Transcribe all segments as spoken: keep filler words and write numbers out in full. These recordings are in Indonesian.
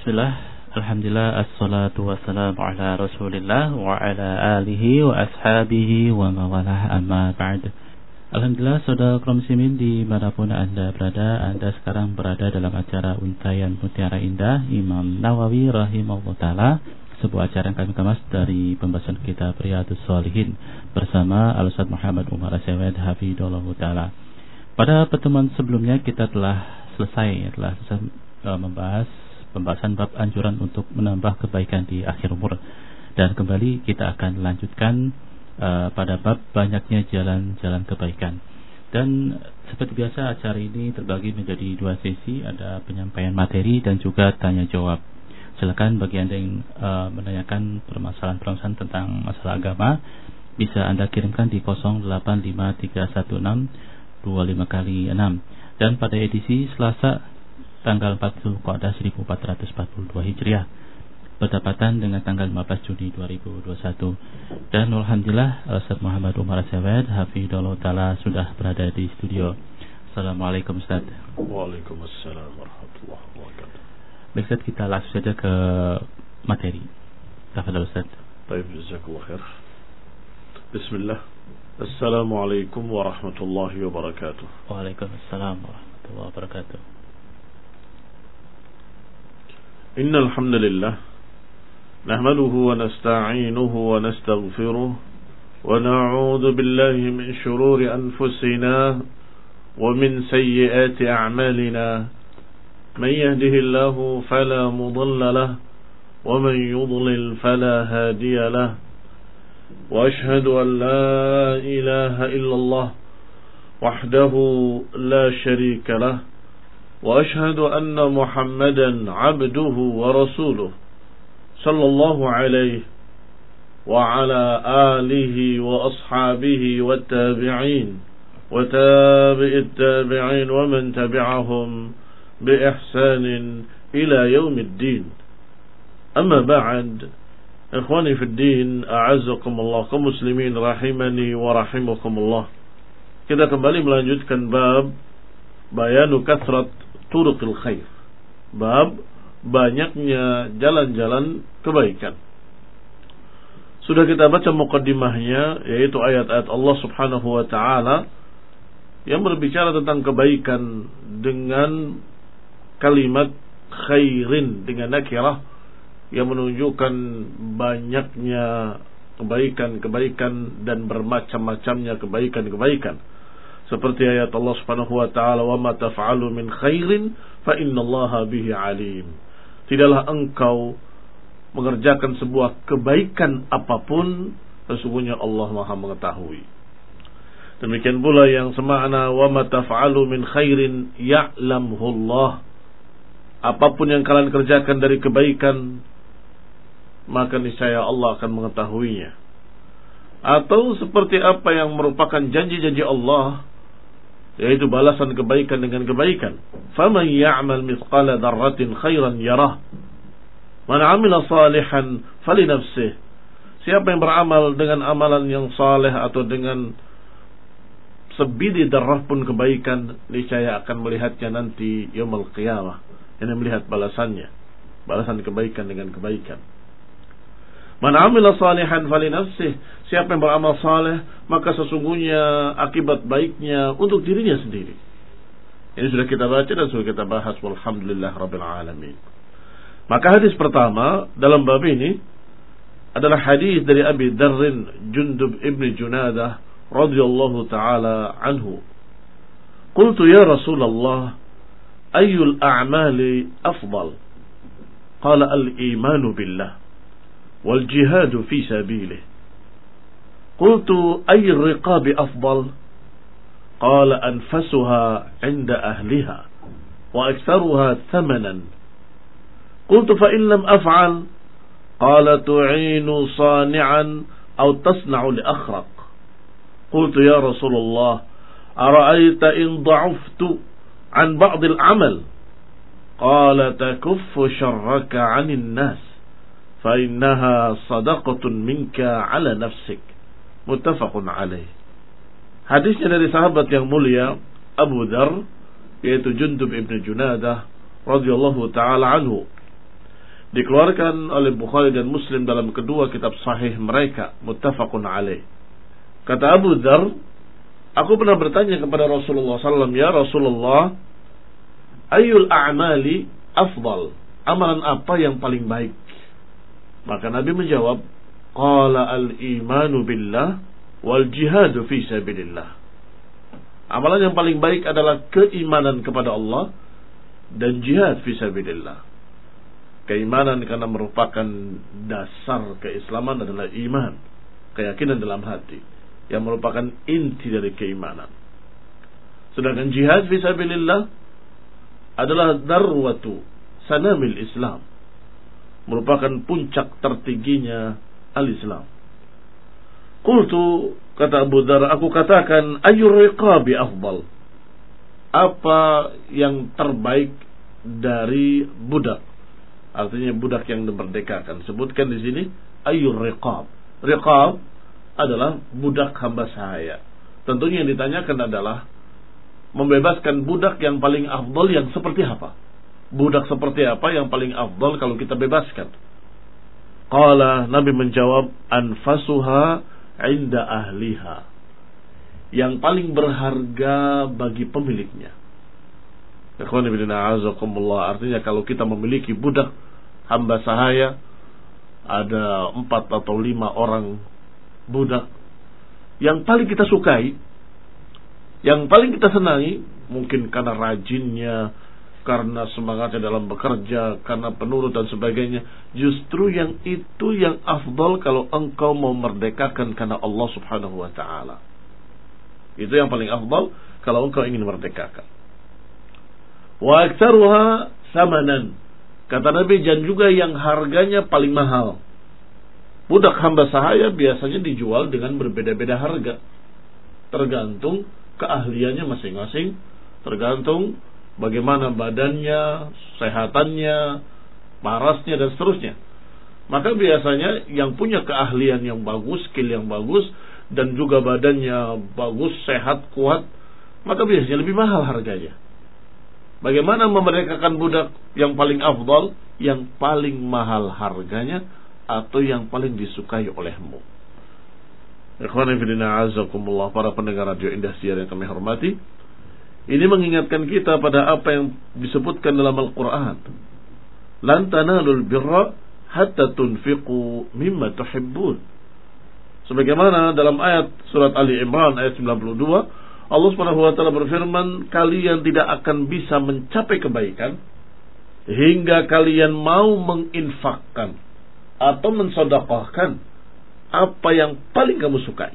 Bismillah, alhamdulillah, assalatu wassalamu ala rasulillah wa ala alihi wa ashabihi wa mawalah, amma ba'd. Alhamdulillah, saudara kaum muslimin dimanapun Anda berada, Anda sekarang berada dalam acara Untayan Mutiara Indah Imam Nawawi rahimahullah ta'ala, sebuah acara yang kami kemas dari pembahasan kitab Riyadhus Shalihin bersama Al-Ustaz Muhammad Umar Asyawad hafidhahullah ta'ala. Pada pertemuan sebelumnya kita telah selesai, telah selesai uh, membahas pembahasan bab anjuran untuk menambah kebaikan di akhir umur, dan kembali kita akan lanjutkan uh, pada bab banyaknya jalan-jalan kebaikan. Dan seperti biasa acara ini terbagi menjadi dua sesi, ada penyampaian materi dan juga tanya jawab. Silakan bagi Anda yang uh, menanyakan permasalahan-permasalahan tentang masalah agama, bisa Anda kirimkan di nol delapan lima tiga satu enam dua lima kali enam. Dan pada edisi Selasa tanggal empat Dzulqa'dah seribu empat ratus empat puluh dua Hijriah bertepatan dengan tanggal lima belas Juni dua ribu dua puluh satu. Dan alhamdulillah Ustaz Muhammad Umar Asyawad hafidhahullah ta'ala sudah berada di studio. Assalamualaikum Ustaz. Waalaikumsalam warahmatullahi wabarakatuh. Baik Ustaz, kita langsung saja ke materi. Tafadhal Ustaz. Baik, jazakallahu khair. Bismillah. Assalamualaikum warahmatullahi wabarakatuh. Waalaikumsalam warahmatullahi wabarakatuh. Innal hamdalillah nahmaduhu wa nasta'inuhu wa nastaghfiruh wa na'udzu billahi min shururi anfusina wa min sayyiati a'malina. Man yahdihillahu fala mudilla lahu wa man yudlil fala hadiya lahu. Wa ashhadu an la ilaha illallah wahdahu la sharika lahu wa ashhadu anna Muhammadan abduhu wa rasuluh sallallahu alaihi wa ala alihi wa ashabihi wa tabi'in wa tabi'it tabi'in wa man tabi'ahum bi ihsanin ila yaumiddin. Amma ba'd, ikhwani fid din, a'azzakumullah, kaum muslimin rahimani wa rahimakumullah. Kita kembali melanjutkan bab bayanu kathrat turuqil khair, bab banyaknya jalan-jalan kebaikan. Sudah kita baca muqaddimahnya, yaitu ayat-ayat Allah subhanahu wa ta'ala yang berbicara tentang kebaikan dengan kalimat khairin, dengan nakirah yang menunjukkan banyaknya kebaikan-kebaikan dan bermacam-macamnya kebaikan-kebaikan. Seperti ayat Allah subhanahu wa ta'ala, wa ma taf'alu min khairin fa innallaha bihi alim. Tidaklah engkau mengerjakan sebuah kebaikan apapun, sesungguhnya Allah maha mengetahui. Demikian pula yang semakna wa ma taf'alu min khairin ya'lamhu Allah. Apapun yang kalian kerjakan dari kebaikan, maka niscaya Allah akan mengetahuinya. Atau seperti apa yang merupakan janji-janji Allah, yaitu balasan kebaikan dengan kebaikan. Faman ya'mal mithqala dzarratin khairan yarah, man 'amila salihan falinafsih. Siapa yang beramal dengan amalan yang saleh atau dengan sebidi darah pun kebaikan, niscaya akan melihatnya nanti yaumul qiyamah. Ini melihat balasannya, balasan kebaikan dengan kebaikan. Man 'amila salihan falinafsih. Siapa yang beramal saleh, maka sesungguhnya akibat baiknya untuk dirinya sendiri. Ini sudah kita baca dan sudah kita bahas, walhamdulillah rabbil alamin. Maka hadis pertama dalam bab ini adalah hadis dari Abi Dzarr Jundub ibn Junadah radhiyallahu taala anhu. Qultu ya Rasulullah, ayyul a'mali afdal? Qala al-imanu billah wal jihadu fi sabilihi. Qultu ayyur riqabi afdal? Qala anfasuha 'inda ahliha wa aktharuha thamanan. Qultu fa in lam af'al? Qala tu'inu sani'an aw tasna'u li akhraq. Qultu ya Rasulullah, ara'aita in dha'aftu 'an ba'd al-'amal? Qala takuffu sharraka 'anil nas fa innaha sadaqatun minka 'ala nafsik. Muttafaqun alaih. Hadisnya dari sahabat yang mulia Abu Dzar, yaitu Jundub ibn Junadah radhiyallahu taala anhu. Dikeluarkan oleh Bukhari dan Muslim dalam kedua kitab sahih mereka, muttafaqun alaih. Kata Abu Dzar, aku pernah bertanya kepada Rasulullah sallallahu alaihi wasallam, ya Rasulullah, ayyul a'mali afdal? Amalan apa yang paling baik? Maka Nabi menjawab, qala al-imanu billah wal jihadu fi sabilillah. Amalan yang paling baik adalah keimanan kepada Allah dan jihad fi sabilillah. Keimanan karena merupakan dasar keislaman adalah iman, keyakinan dalam hati, yang merupakan inti dari keimanan. Sedangkan jihad fi sabilillah adalah darwatu sanamil Islam, merupakan puncak tertingginya al-Islam. Qultu, kata Abu Dzar, aku katakan, ayyur riqabi afdal? Apa yang terbaik dari budak? Artinya budak yang dimerdekakan. Sebutkan di sini ayyur riqab. Riqab adalah budak hamba sahaya. Tentunya yang ditanyakan adalah membebaskan budak yang paling afdal yang seperti apa? Budak seperti apa yang paling afdal kalau kita bebaskan? Qala, Nabi menjawab, anfasuha inda ahliha, yang paling berharga bagi pemiliknya. Ikhwan fillah, a'azakumullah. Artinya kalau kita memiliki budak hamba sahaya, ada empat atau lima orang budak, yang paling kita sukai, yang paling kita senangi, mungkin karena rajinnya, karena semangatnya dalam bekerja, karena penurut dan sebagainya, justru yang itu yang afdal kalau engkau mau merdekakan karena Allah subhanahu wa ta'ala. Itu yang paling afdal kalau engkau ingin merdekakan. Wa aktsaruha samanan, kata Nabi, dan juga yang harganya paling mahal. Budak hamba sahaya biasanya dijual dengan berbeda-beda harga, tergantung keahliannya masing-masing, tergantung bagaimana badannya, sehatannya, parasnya, dan seterusnya. Maka biasanya yang punya keahlian yang bagus, skill yang bagus, dan juga badannya bagus, sehat, kuat, maka biasanya lebih mahal harganya. Bagaimana memerdekakan budak yang paling afdal? Yang paling mahal harganya atau yang paling disukai olehmu. Ikhwani fillah, a'azakumullah, para pendengar radio Indah Siar yang kami hormati, ini mengingatkan kita pada apa yang disebutkan dalam Al-Quran. Lan tanalul birra hatta tunfiqu mimma tuhibbun. Sebagaimana dalam ayat surat Ali Imran ayat sembilan puluh dua, Allah Subhanahu wa taala berfirman, kalian tidak akan bisa mencapai kebaikan hingga kalian mau menginfakkan atau mensedekahkan apa yang paling kamu sukai.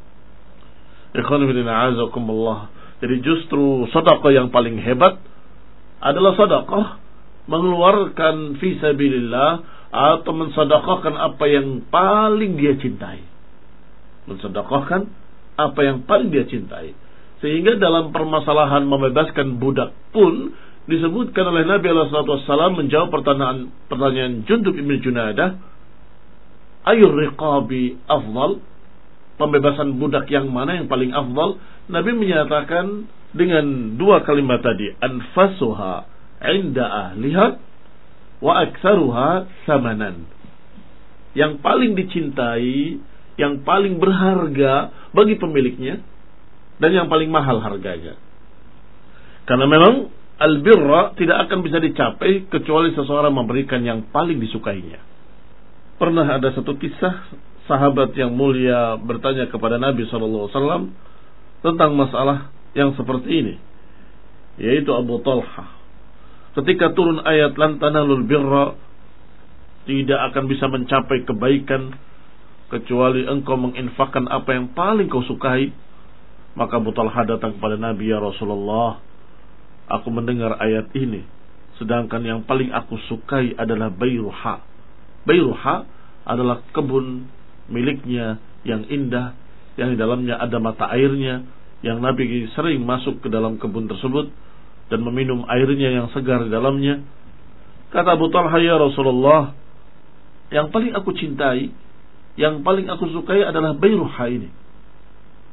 Ikhwan fillah, a'azakumullah. Jadi justru sedekah yang paling hebat adalah sedekah mengeluarkan fi sabilillah atau mensedekahkan apa yang paling dia cintai. Mensedekahkan apa yang paling dia cintai. Sehingga dalam permasalahan membebaskan budak pun disebutkan oleh Nabi alaihi wasallam menjawab pertanyaan pertanyaan Jundub bin Junadah, ayyur riqabi afdal? Pembebasan budak yang mana yang paling afdal? Nabi menyatakan dengan dua kalimat tadi, anfasuha inda ahliha wa aktsaruha samanan. Yang paling dicintai, yang paling berharga bagi pemiliknya, dan yang paling mahal harganya. Karena memang albirra tidak akan bisa dicapai kecuali seseorang memberikan yang paling disukainya. Pernah ada satu kisah sahabat yang mulia bertanya kepada Nabi shallallahu alaihi wasallam tentang masalah yang seperti ini, yaitu Abu Talha. Ketika turun ayat lan tanalul birra, tidak akan bisa mencapai kebaikan kecuali engkau menginfakkan apa yang paling kau sukai, maka Abu Talha datang kepada Nabi, ya Rasulullah, aku mendengar ayat ini, sedangkan yang paling aku sukai adalah Bayruha. Bayruha adalah kebun miliknya yang indah, yang di dalamnya ada mata airnya, yang Nabi sering masuk ke dalam kebun tersebut dan meminum airnya yang segar di dalamnya. Kata Abu Talha, ya Rasulullah, yang paling aku cintai, yang paling aku sukai adalah Bayruha ini.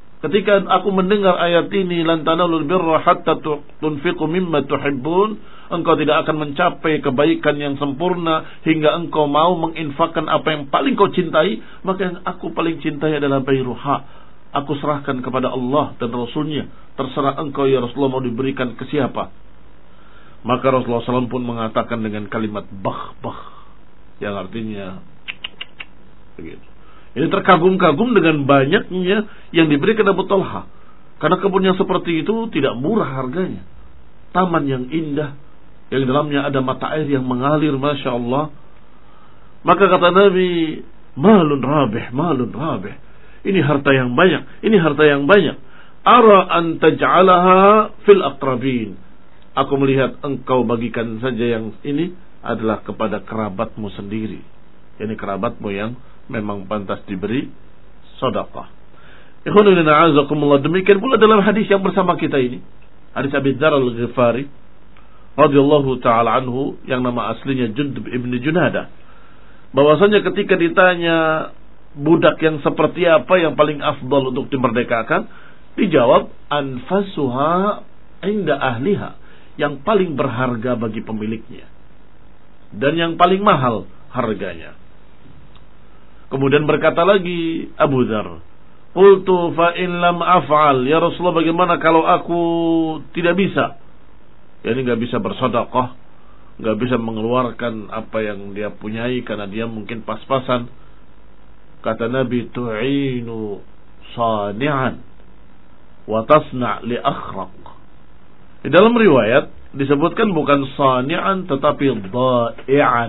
Ketika aku mendengar ayat ini, lan tanalul birra hatta tunfiqu mimma tuhibbun, engkau tidak akan mencapai kebaikan yang sempurna hingga engkau mau menginfakkan apa yang paling kau cintai, maka yang aku paling cintai adalah bayruha. Aku serahkan kepada Allah dan Rasulnya. Terserah engkau ya Rasulullah mau diberikan ke siapa. Maka Rasulullah shallallahu alaihi wasallam pun mengatakan dengan kalimat bah-bah, yang artinya begitu. Ini terkagum-kagum dengan banyaknya yang diberikan Abu Talha. Karena kebun yang seperti itu tidak murah harganya. Taman yang indah, yang dalamnya ada mata air yang mengalir, Masya Allah. Maka kata Nabi, malun rabih, malun rabih. Ini harta yang banyak, ini harta yang banyak. Ara an taj'alaha fil aqrabin. Aku melihat engkau bagikan saja yang ini adalah kepada kerabatmu sendiri. Ini kerabatmu yang memang pantas diberi sedekah. Ikhwanuddin a'azakumullah. Demikian pula dalam hadis yang bersama kita ini, hadis Abi Dzar Al-Ghifari radhiyallahu taala anhu, yang nama aslinya Jundub ibn Junadah, bahwasanya ketika ditanya budak yang seperti apa yang paling afdal untuk dimerdekakan, dijawab anfasuha inda ahliha, yang paling berharga bagi pemiliknya dan yang paling mahal harganya. Kemudian berkata lagi Abu Dzar, qultu fa in lam af'al, ya Rasulullah, bagaimana kalau aku tidak bisa, yani enggak bisa bersedekah, enggak bisa mengeluarkan apa yang dia punyai karena dia mungkin pas-pasan. Kata Nabi, tu'inu sani'an wa tasna' li akhraq. Di dalam riwayat disebutkan bukan sani'an tetapi dha'i'an.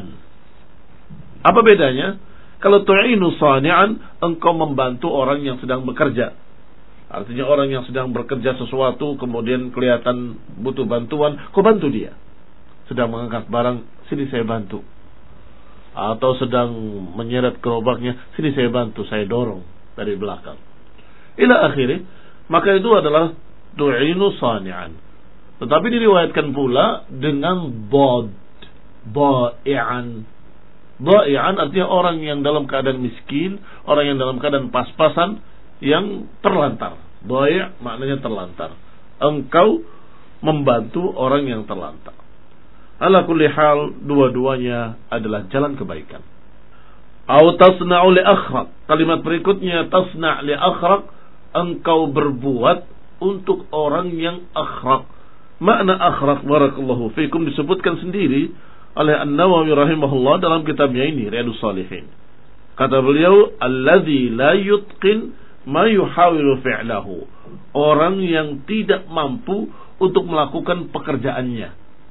Apa bedanya? Kalau tu'inu sani'an, engkau membantu orang yang sedang bekerja. Artinya orang yang sedang bekerja sesuatu kemudian kelihatan butuh bantuan, kau bantu dia. Sedang mengangkat barang, sini saya bantu. Atau sedang menyeret gerobaknya, sini saya bantu, saya dorong dari belakang. Ila akhirnya, maka itu adalah tu'inu sani'an. Tetapi diriwayatkan pula dengan dhad, dha'i'an. Dha'i'an artinya orang yang dalam keadaan miskin, orang yang dalam keadaan pas-pasan, yang terlantar. Dhai' maknanya terlantar. Engkau membantu orang yang terlantar. Ala kulli hal, dua-duanya adalah jalan kebaikan. Au tasna'u li akhraq. Kalimat berikutnya, tasna' li akhraq, engkau berbuat untuk orang yang akhraq. Makna akhraq, barakallahu fikum, disebutkan sendiri oleh An-Nawawi rahimahullah dalam kitabnya ini, Riyadhus Shalihin. Kata beliau, alladzi la yutqin ma yuhawilu fi'lahu. Orang yang tidak mampu untuk melakukan pekerjaannya.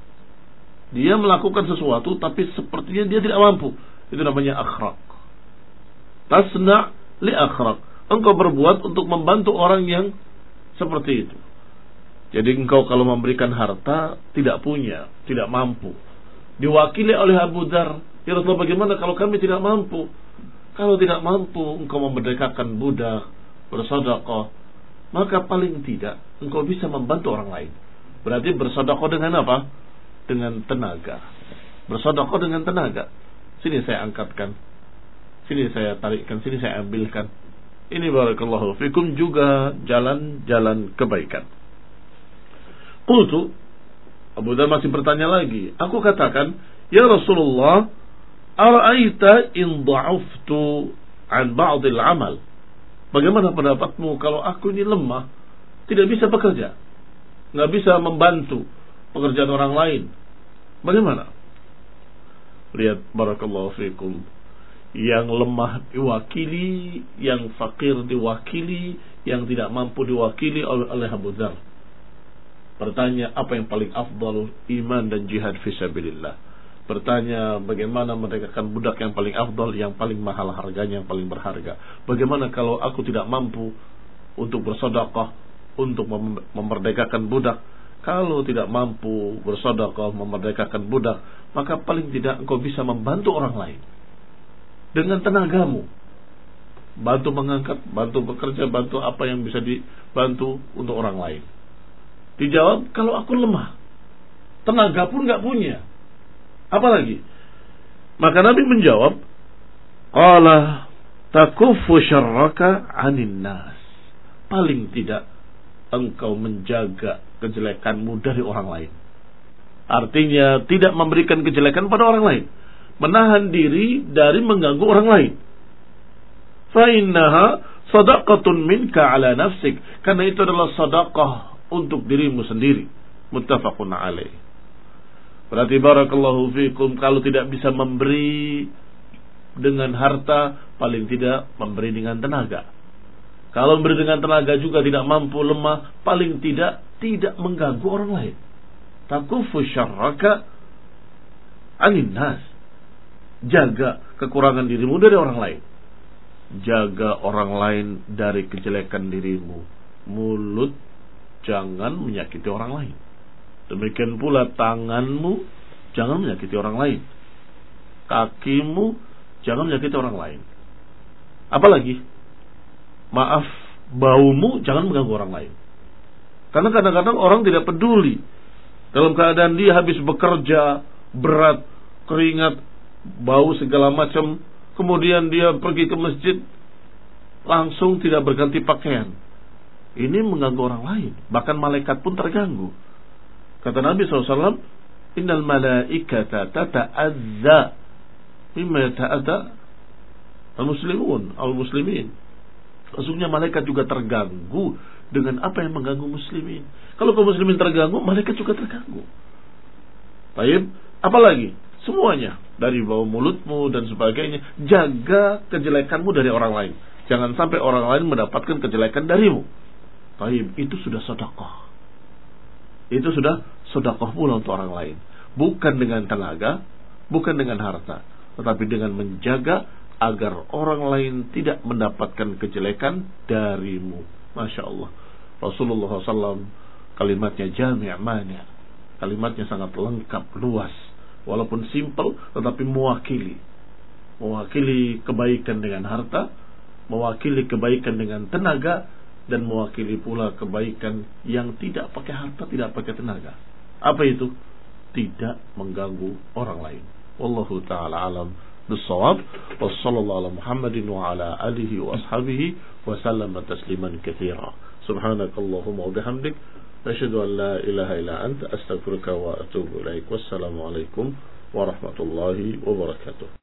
Dia melakukan sesuatu tapi sepertinya dia tidak mampu. Itu namanya akhraq. Tasna' li akhraq. Engkau berbuat untuk membantu orang yang seperti itu. Jadi engkau kalau memberikan harta tidak punya, tidak mampu, diwakili oleh Abu Dzar, ya Rasulullah, bagaimana kalau kami tidak mampu? Kalau tidak mampu engkau memerdekakan budak, bersedekah, maka paling tidak engkau bisa membantu orang lain. Berarti bersedekah dengan apa? Dengan tenaga. Bersedekah dengan tenaga. Sini saya angkatkan, sini saya tarikkan, sini saya ambilkan. Ini barakallahu fikum juga jalan-jalan kebaikan. Qultu, Abu Dzar masih bertanya lagi. Aku katakan, ya Rasulullah, ara'aita in dha'uftu an ba'dil amal. Bagaimana pendapatmu kalau aku ini lemah, tidak bisa bekerja, nggak bisa membantu pekerjaan orang lain? Bagaimana? Lihat barakallahu fikum, yang lemah diwakili, yang fakir diwakili, yang tidak mampu diwakili oleh Abu Dzar. Bertanya apa yang paling afdal, iman dan jihad fisabilillah. Bertanya bagaimana merdekakan budak yang paling afdal, yang paling mahal harganya, yang paling berharga. Bagaimana kalau aku tidak mampu untuk bersedekah, untuk memerdekakan budak? Kalau tidak mampu bersedekah, memerdekakan budak, maka paling tidak engkau bisa membantu orang lain dengan tenagamu. Bantu mengangkat, bantu bekerja, bantu apa yang bisa dibantu untuk orang lain. Dijawab, kalau aku lemah, tenaga pun gak punya, apalagi? Maka Nabi menjawab, qala takuffu syarraka 'anil nas. Paling tidak engkau menjaga kejelekanmu dari orang lain. Artinya tidak memberikan kejelekan pada orang lain, menahan diri dari mengganggu orang lain. Fa innaha sadaqatun minka ala nafsik, karena itu adalah sedekah untuk dirimu sendiri. Muttafaqun alaih. Berarti barakallahu fikum, kalau tidak bisa memberi dengan harta, paling tidak memberi dengan tenaga. Kalau memberi dengan tenaga juga tidak mampu, lemah, paling tidak tidak mengganggu orang lain. Takufu syarraka anin nas. Jaga kekurangan dirimu dari orang lain. Jaga orang lain dari kejelekan dirimu. Mulut jangan menyakiti orang lain. Demikian pula tanganmu jangan menyakiti orang lain. Kakimu jangan menyakiti orang lain. Apalagi, maaf, baumu jangan mengganggu orang lain. Karena kadang-kadang orang tidak peduli. Dalam keadaan dia habis bekerja berat, keringat, bau segala macam, kemudian dia pergi ke masjid, langsung tidak berganti pakaian. Ini mengganggu orang lain. Bahkan malaikat pun terganggu. Kata Nabi shallallahu alaihi wasallam, innal malaikata tata'adza mimma yata'adza al-muslimun, al-muslimin. Maksudnya malaikat juga terganggu dengan apa yang mengganggu muslimin. Kalau kaum muslimin terganggu, malaikat juga terganggu. Baik, apalagi? Semuanya, dari bau mulutmu dan sebagainya. Jaga kejelekanmu dari orang lain. Jangan sampai orang lain mendapatkan kejelekan darimu. Baik, itu sudah sedekah. Itu sudah sedekah pula untuk orang lain. Bukan dengan tenaga, bukan dengan harta, tetapi dengan menjaga agar orang lain tidak mendapatkan kejelekan darimu. Masya Allah. Rasulullah shallallahu alaihi wasallam kalimatnya jami' mani'. Kalimatnya sangat lengkap, luas. Walaupun simple, tetapi mewakili. Mewakili kebaikan dengan harta, mewakili kebaikan dengan tenaga, dan mewakili pula kebaikan yang tidak pakai harta, tidak pakai tenaga. Apa itu? Tidak mengganggu orang lain. Wallahu ta'ala alam بالصواب وصلى الله على محمد وعلى آله وأصحابه وسلم تسليما كثيرا سبحانك اللهم وبحمدك نشهد أن لا إله إلا أنت أستغفرك وأتوب إليك والسلام عليكم ورحمة الله وبركاته.